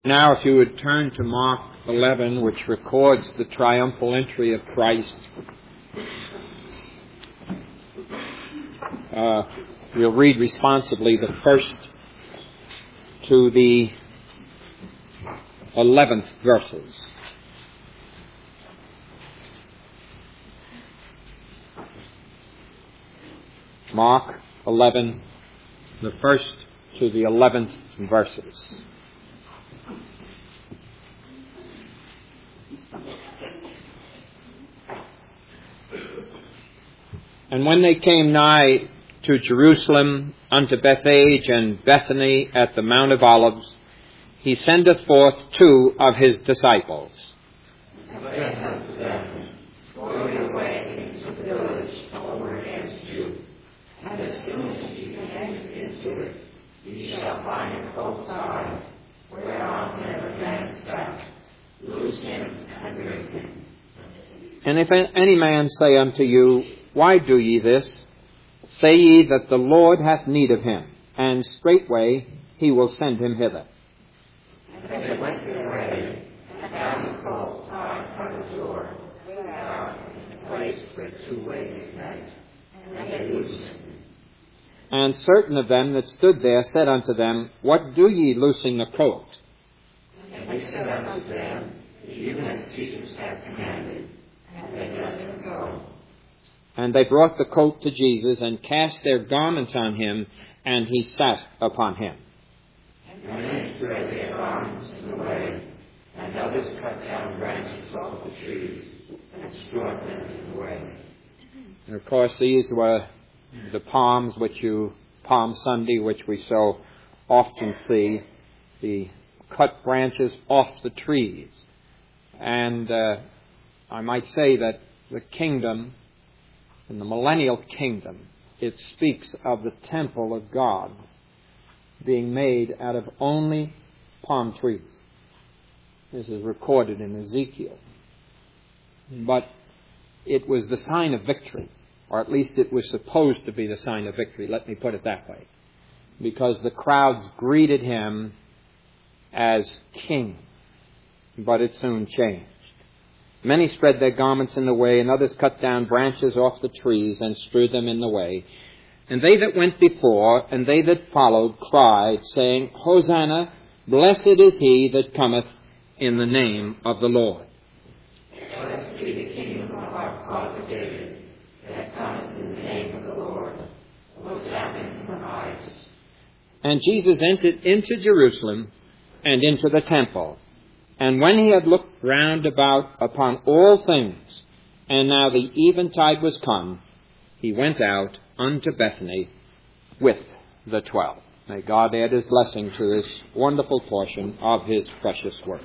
Now, if you would turn to Mark 11, which records the triumphal entry of Christ, we'll read responsibly the first to the 11th verses. Mark 11, the first to the 11th verses. And when they came nigh to Jerusalem unto Bethphage and Bethany at the Mount of Olives, he sendeth forth two of his disciples. And saith unto them, Go your way into the village over against you, and as soon as ye enter into it, ye shall find a colt tied, whereon never man sat. Loose him and bring him. And if any man say unto you, Why do ye this? Say ye that the Lord hath need of him, and straightway he will send him hither. And they went their way, and found the colt tied by the door, without a place where two ways met, and they loosed him. And certain of them that stood there said unto them, What do ye loosing the colt? And they said unto them, Even as Jesus hath commanded, and they let him go. And they brought the colt to Jesus, and cast their garments on him, and he sat upon him. And many spread their garments in the way, and others cut down branches off the trees, and strewed them in the way. And of course, these were the Palm Sunday, which we so often see, the cut branches off the trees. And I might say that the kingdom, in the millennial kingdom, it speaks of the temple of God being made out of only palm trees. This is recorded in Ezekiel. But it was the sign of victory, or at least it was supposed to be the sign of victory, let me put it that way, because the crowds greeted him as king, but it soon changed. Many spread their garments in the way, and others cut down branches off the trees and strewed them in the way. And they that went before and they that followed cried, saying, Hosanna, blessed is he that cometh in the name of the Lord. Blessed be the kingdom of our father David, that cometh in the name of the Lord. Hosanna in the highest. And Jesus entered into Jerusalem and into the temple. And when he had looked round about upon all things, and now the eventide was come, he went out unto Bethany with the 12. May God add his blessing to this wonderful portion of his precious word.